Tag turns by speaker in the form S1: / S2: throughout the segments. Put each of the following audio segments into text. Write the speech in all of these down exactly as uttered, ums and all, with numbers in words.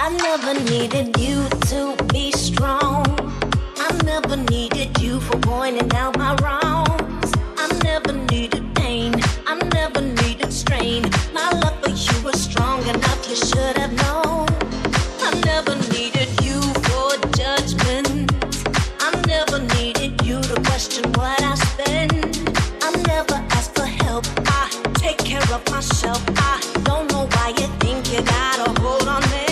S1: I never needed you to be strong. I never needed you for pointing out my wrongs. I never needed pain. I never needed strain. My love for you was strong enough, you should have known. I never needed you for judgment. I never needed you to question what I spend. I never asked for help. I take care of myself. I don't know why you think you got a hold on me.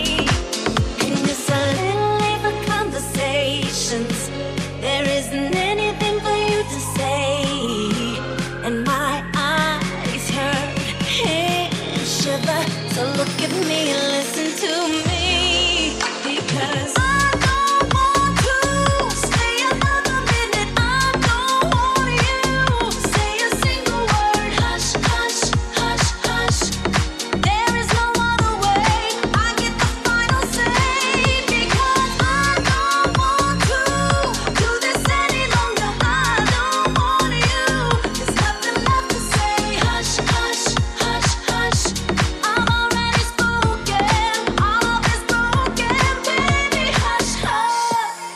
S1: There isn't anything for you to say, and my eyes hurt, hands shiver. So look at me and listen to me, because I don't want to stay another minute. I don't want you to say a single word. Hush, hush, hush, hush. There is no other way. I get the final say, because I don't want to do this any longer. I don't want you. There's nothing left to say. Hush, hush, hush, hush. I've already spoken. All of is broken, baby. Hush, hush.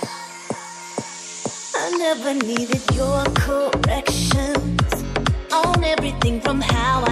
S1: I never needed your corrections on everything from how